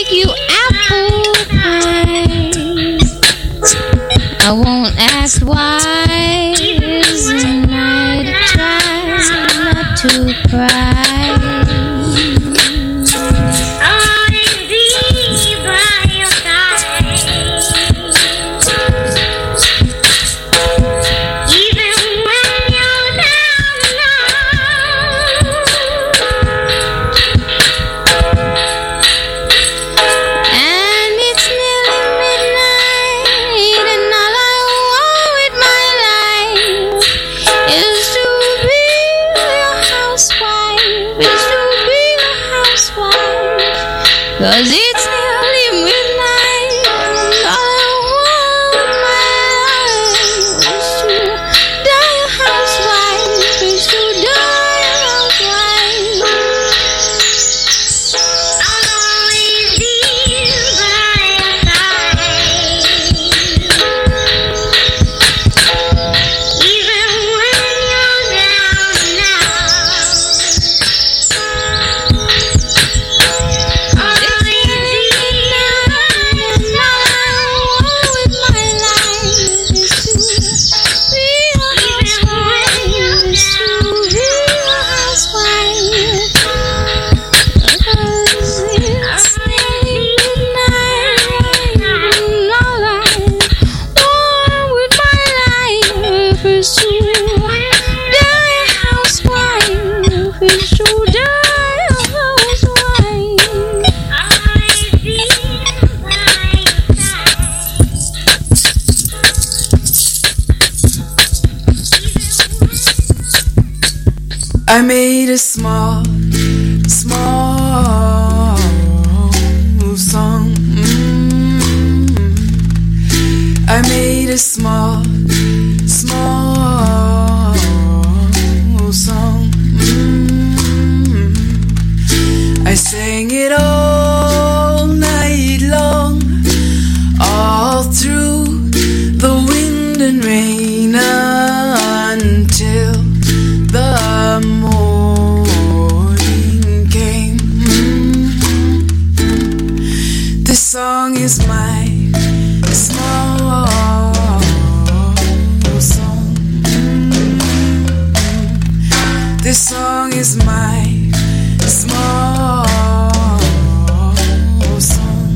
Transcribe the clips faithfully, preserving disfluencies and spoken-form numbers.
make you apple pie. I won't ask why. Isn't night try not to cry. Cause it's nearly midnight, and all I want my life is to die a housewife, is to die a housewife. I'll always be by your side, even when you're down now. I made a small, small song. Mm-hmm. I made a small, small song. Mm-hmm. I sang it all night long, all through the wind and rain until the morning came. Mm-hmm. This song is my small song. Mm-hmm. This song is my small song.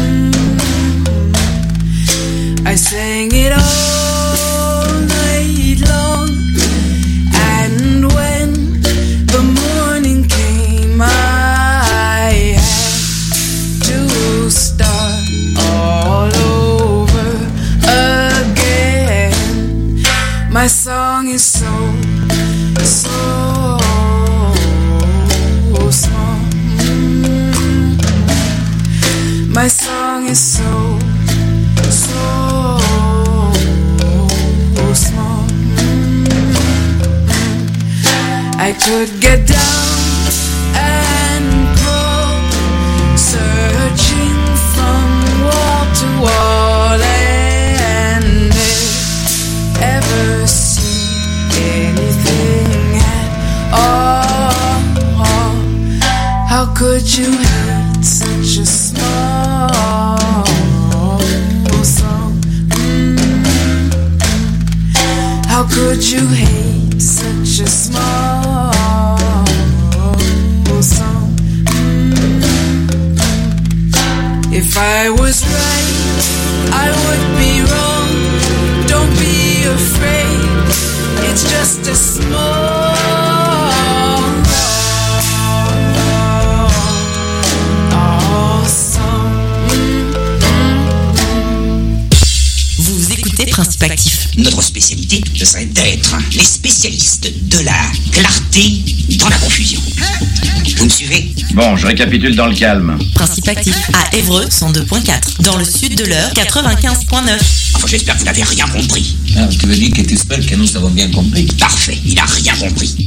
Mm-hmm. I sang it all night long. I had to start all over again. My song is so, so small. Mm-hmm. My song is so, so small. Mm-hmm. I could get down and crawl, searching from wall to wall, and ever see anything at all. How could you hate such a small song? Mm-hmm. How could you hate such a small song? If I was right, I would be wrong. Don't be afraid, it's just a small song. Vous écoutez Principe Actif. Notre spécialité, ce serait d'être les spécialistes de la clarté dans la confusion. Vous me suivez? Bon, je récapitule dans le calme. Principe Actif à Évreux cent deux point quatre. Dans le sud de l'Eure quatre-vingt-quinze point neuf. Enfin, j'espère que vous n'avez rien compris. Ah, tu veux dire que tu espères que nous avons bien compris? Parfait, il n'a rien compris.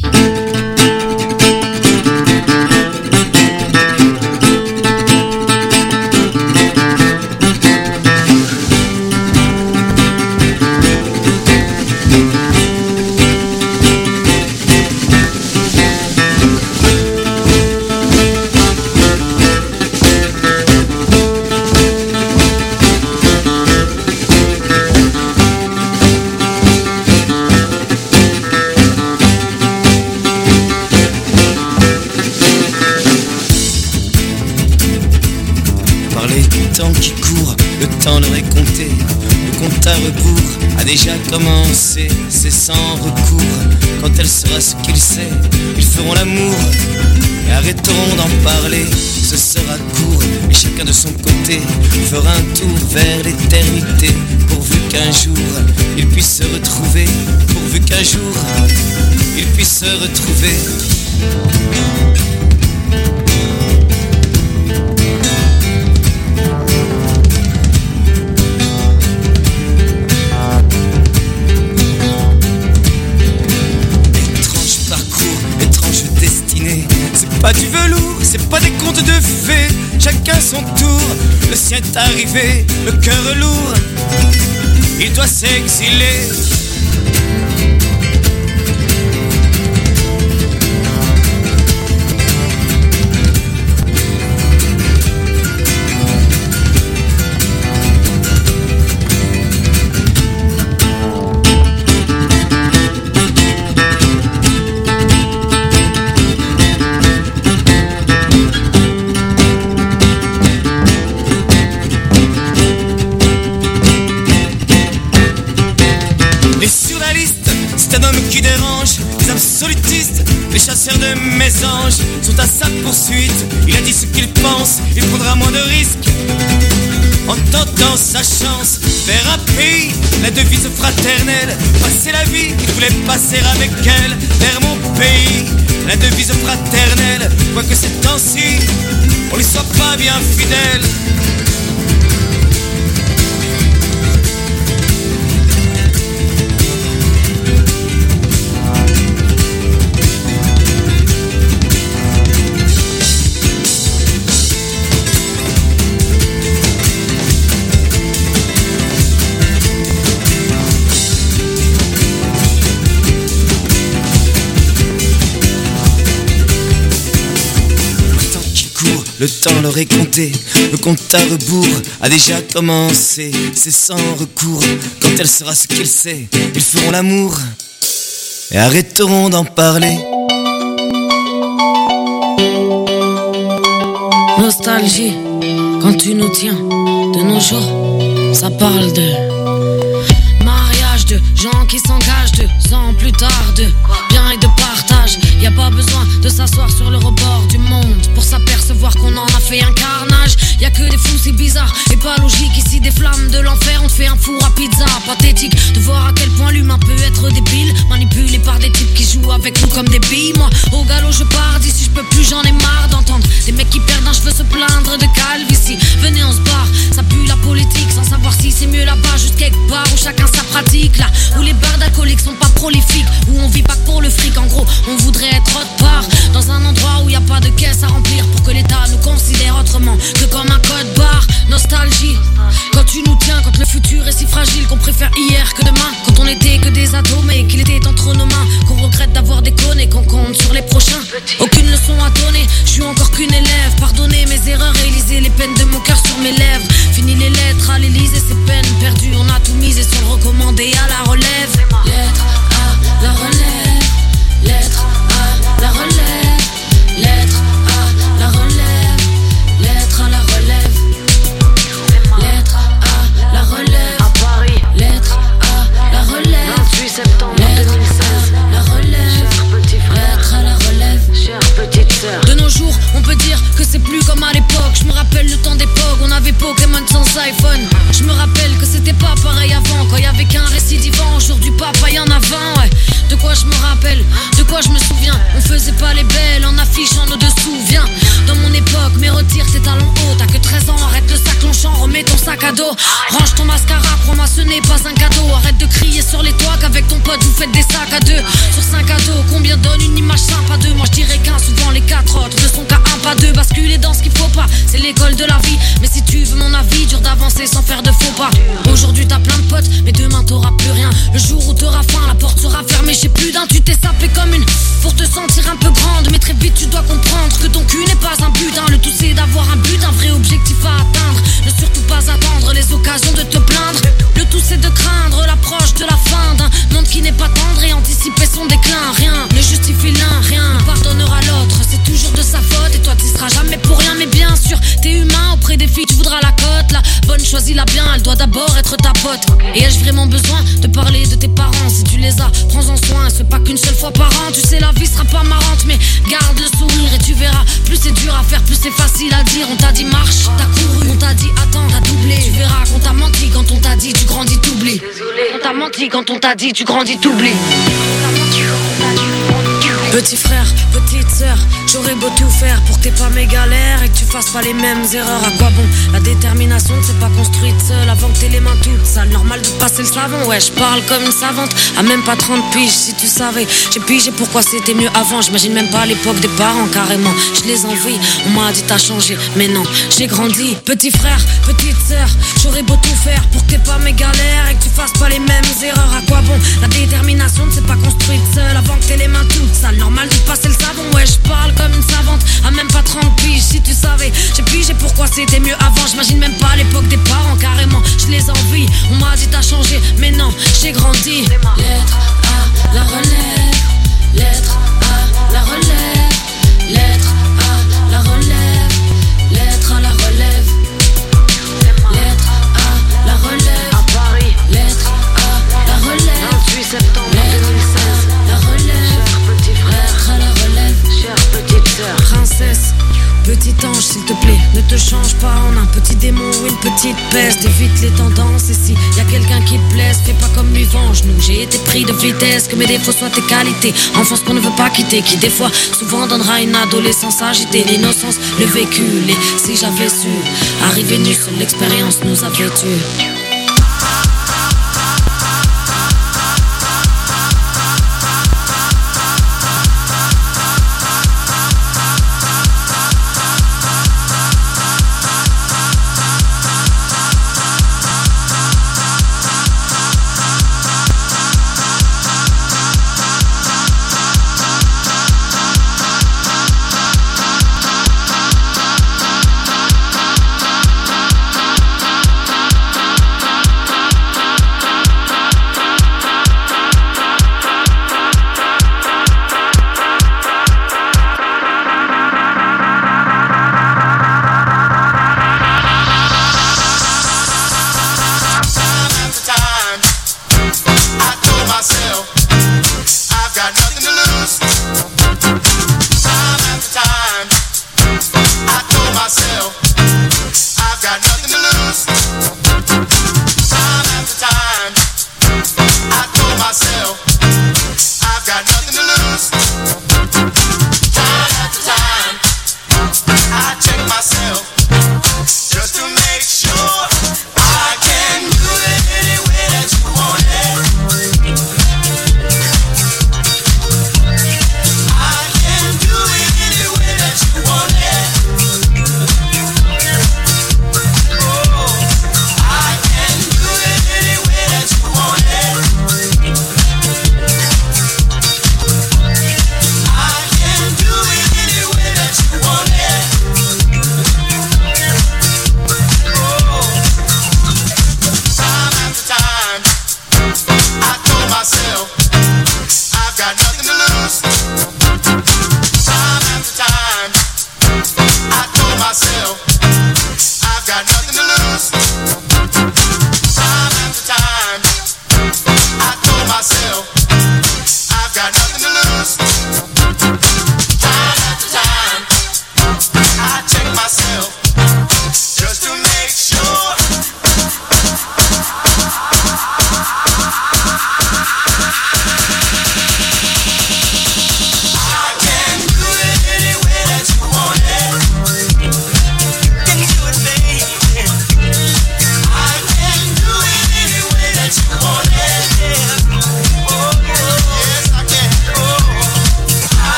par les temps qui courent, le temps leur est compté. Le compte à rebours a déjà commencé, c'est sans recours. Quand elle sera ce qu'il sait, ils feront l'amour et arrêteront d'en parler. Ce sera court et chacun de son côté fera un tour vers l'éternité. Pourvu qu'un jour ils puissent se retrouver, pourvu qu'un jour ils puissent se retrouver. C'est pas du velours, c'est pas des contes de fées. Chacun son tour, le sien est arrivé, le cœur lourd, il doit s'exiler. Qui dérange, les absolutistes, les chasseurs de mésanges sont à sa poursuite. Il a dit ce qu'il pense, il prendra moins de risques en tentant sa chance. Faire un pays, la devise fraternelle, passer la vie qu'il voulait passer avec elle. Vers mon pays, la devise fraternelle, quoique ces temps-ci on lui soit pas bien fidèle. Le temps leur est compté, le compte à rebours a déjà commencé. C'est sans recours, quand elle sera ce qu'il sait, ils feront l'amour et arrêteront d'en parler. Nostalgie, quand tu nous tiens, de nos jours, ça parle de mariage, de gens qui s'engagent, deux ans plus tard, de bien et de partage. Y a pas besoin de s'asseoir sur le rebord du monde pour s'apercevoir qu'on en a fait un carnage. Y a que des fous, c'est bizarre et pas logique. Ici des flammes de l'enfer, on te fait un four à pizza. Pathétique de voir à quel point l'humain peut être débile, manipulé par des types qui jouent avec nous comme des billes. Moi au galop je pars d'ici, je peux plus, j'en ai marre d'entendre des mecs qui perdent un cheveu se plaindre de calvitie. Venez on se barre, ça pue la politique, sans savoir si c'est mieux là-bas, juste quelque part où chacun sa pratique. Là où les bars d'alcooliques sont pas prolifiques, où on vit pas que pour le fric. En gros on voudrait être autre part, dans un endroit où y a pas de caisse à remplir, pour que l'État nous considère autrement que comme un code barre. Nostalgie, quand tu nous tiens, quand le futur est si fragile qu'on préfère hier que demain, quand on était que des atomes et qu'il était entre nos mains, qu'on regrette d'avoir déconné, qu'on compte sur les prochains. Aucune leçon à donner, je suis encore qu'une élève. Pardonnez mes erreurs et lisez les peines de mon cœur sur mes lèvres. Fini les lettres à l'Élysée, ces peines perdues, on a tout misé sur le recommandé à la relève. Lettre à la relève, lettre à la relève, lettre à la relève, lettre à la relève, lettre à la relève, à Paris, lettre à la relève, vingt-huit septembre deux mille seize, la relève, cher petit frère, lettre à la relève, chère petite sœur. De nos jours, on peut dire que c'est plus comme à l'époque. Je me rappelle le temps d'époque, on avait Pokémon sans iPhone. Je me rappelle que c'était pas pareil avant, quand y avait qu'un récidivant. Aujourd'hui papa y'en a vingt, ouais. De quoi je me rappelle, de quoi je me souviens. On faisait pas les belles en affichant nos dessous. Viens, dans mon époque, mais retire tes talons hauts. T'as que treize ans, arrête le sac longchamp, remets ton sac à dos. Range ton mascara, crois-moi ce n'est pas un cadeau. Arrête de crier sur les toits qu'avec ton pote vous faites des sacs à deux. Sur cinq à dos, combien donne une image sympa deux? Moi je dirais qu'un, souvent les quatre autres ne sont qu'à un pas deux. Basculer dans ce qu'il faut pas, c'est l'école de la vie. Mais si tu veux mon avis, dur d'avancer sans faire de faux pas. Aujourd'hui t'as plein de potes, mais demain t'auras plus rien. Le jour où t'auras faim, la porte sera fermée. J'ai plus d'un, tu t'es sapé comme une pour te sentir un peu grande. Mais très vite tu dois comprendre que ton cul n'est pas un butin. Le tout c'est d'avoir un but, un vrai objectif à atteindre. Ne surtout pas attendre les occasions de te plaindre. Le tout c'est de craindre l'approche de la fin d'un monde qui n'est pas tendre et anticiper son déclin. Rien ne justifie l'un, rien ne pardonnera l'autre. C'est toujours de sa faute et toi t'y seras jamais pour rien. Mais bien sûr t'es humain, auprès des filles tu voudras choisis-la bien, elle doit d'abord être ta pote. Et ai-je vraiment besoin de parler de tes parents? Si tu les as, prends-en soin, c'est pas qu'une seule fois par an. Tu sais, la vie sera pas marrante, mais garde le sourire et tu verras. Plus c'est dur à faire, plus c'est facile à dire. On t'a dit marche, t'as couru, on t'a dit attends, t'as doublé. Tu verras qu'on t'a menti quand on t'a dit tu grandis, t'oublies. On t'a menti quand on t'a dit tu grandis, t'oublies. Petit frère, petite sœur, j'aurais beau tout faire pour que t'aies pas mes galères et que tu fasses pas les mêmes erreurs. À quoi bon? La détermination ne s'est pas construite seule avant que t'aies les mains toutes sales. Normal de passer le savon, ouais, je parle comme une savante. À même pas trente piges, si tu savais. J'ai pigé pourquoi c'était mieux avant. J'imagine même pas à l'époque des parents, carrément. Je les envie, on m'a dit t'as changé, mais non, j'ai grandi. Petit frère, petite sœur, j'aurais beau tout faire pour que t'aies pas mes galères et que tu fasses pas les mêmes erreurs. À quoi bon? La détermination ne s'est pas construite seule avant que t'aies les mains toutes sales. Normal de passer le savon, ouais, je parle comme une savante. À même pas trente piges, si tu savais. J'ai pigé pourquoi c'était mieux avant. J'imagine même pas à l'époque des parents, carrément. Je les envie, on m'a dit t'as changé, mais non, j'ai grandi. Lettre à la relève, lettre à la relève, lettre à la relève, lettre à la relève, lettre à la relève, à Paris, lettre à la relève, vingt-huit septembre deux mille seize, la relève, cher petit frère, à la relève, chère petite sœur, princesse. Petit ange, s'il te plaît, ne te change pas en un petit démon ou une petite peste. Évite les tendances et si y a quelqu'un qui te blesse, fais pas comme lui venge-nous. J'ai été pris de vitesse, que mes défauts soient tes qualités. Enfance qu'on ne veut pas quitter, qui des fois, souvent donnera une adolescence agitée. L'innocence, le vécu, les si j'avais su. Arriver nu, seule l'expérience nous avait tués.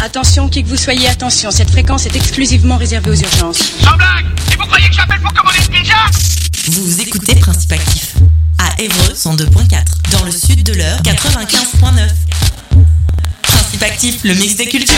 Attention, qui que vous soyez, attention, cette fréquence est exclusivement réservée aux urgences. Sans blague! Et vous croyez que j'appelle pour commander une pizza? Vous écoutez Principe Actif à Évreux cent deux point quatre, dans le sud de l'Eure quatre-vingt-quinze point neuf. Principe Actif, le mix des cultures.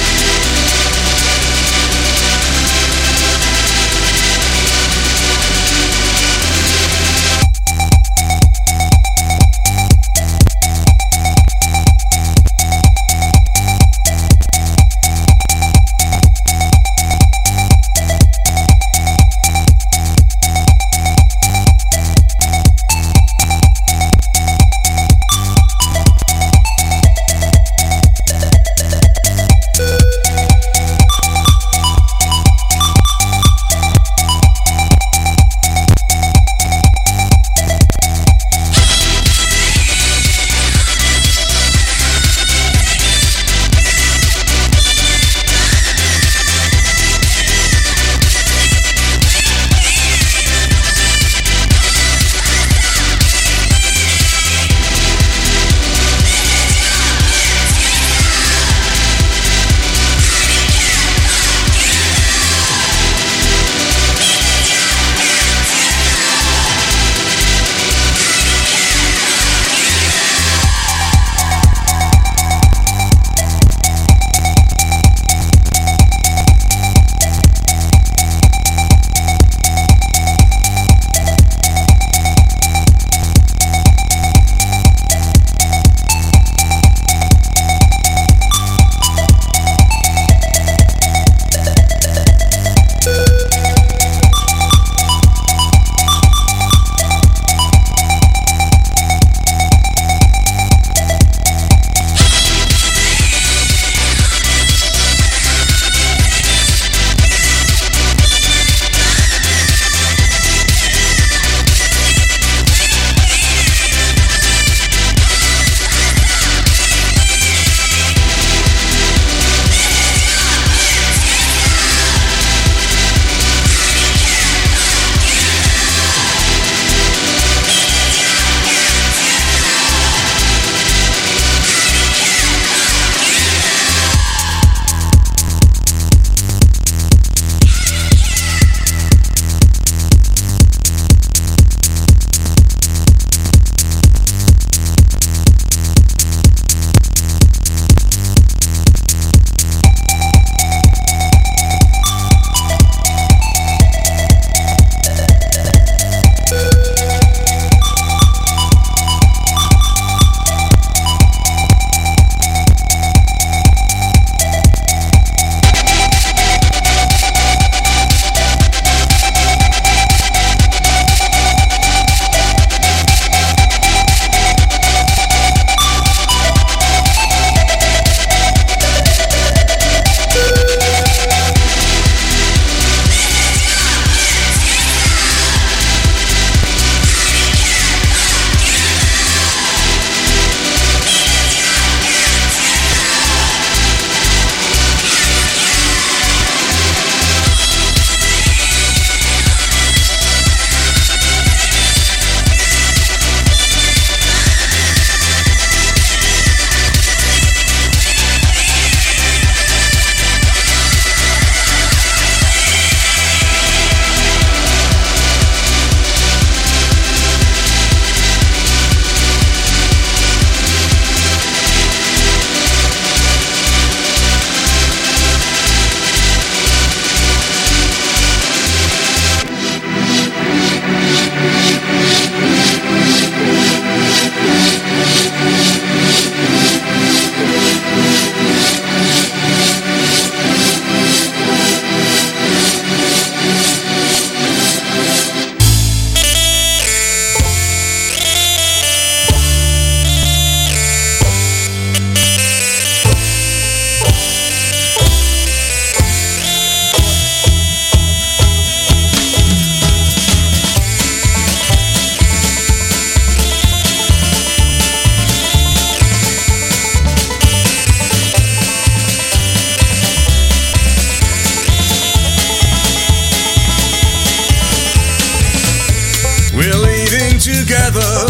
together,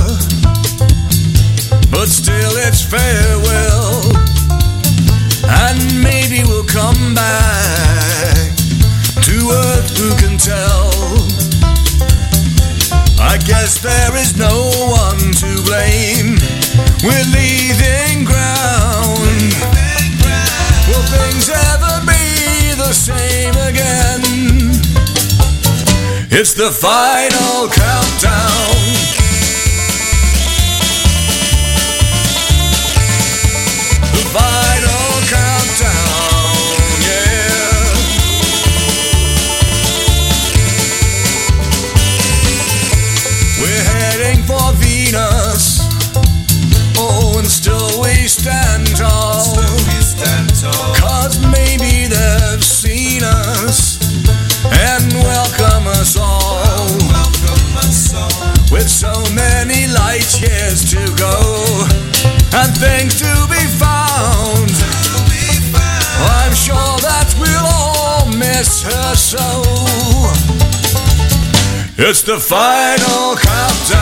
but still it's farewell. And maybe there is no one to blame. We're leaving ground. Will things ever be the same again? It's the final countdown. The final countdown, yeah. We're heading for Venus. Oh, and still we stand tall. Still we stand tall. Cause maybe they've seen us and welcome us all. Welcome us all. With so many light years to go and things to be found, to be found. I'm sure that we'll all miss her so. It's the final countdown.